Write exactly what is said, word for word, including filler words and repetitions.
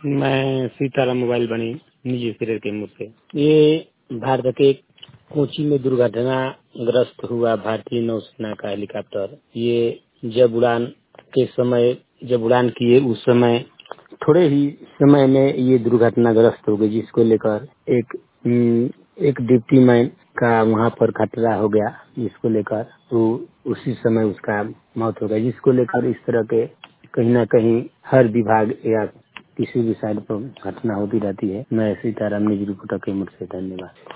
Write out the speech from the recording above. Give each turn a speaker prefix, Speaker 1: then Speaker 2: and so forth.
Speaker 1: मैं सीताराम मोबाइल बनी निजी सिरे के मुँह से। ये भारत के कोची में दुर्घटना ग्रस्त हुआ भारतीय नौसेना का हेलीकॉप्टर। ये जब उड़ान के समय जब उड़ान किए उस समय थोड़े ही समय में ये दुर्घटनाग्रस्त हो गई, जिसको लेकर एक एक डिप्टी मैन का वहाँ पर खतरा हो गया, जिसको लेकर तो उसी समय उसका मौत हो गई, जिसको लेकर इस तरह के कहीं ना कहीं हर विभाग या किसी भी साइड पर घटना होती रहती है। मैं सीताराम निजी रिपोर्टर के मुझसे धन्यवाद।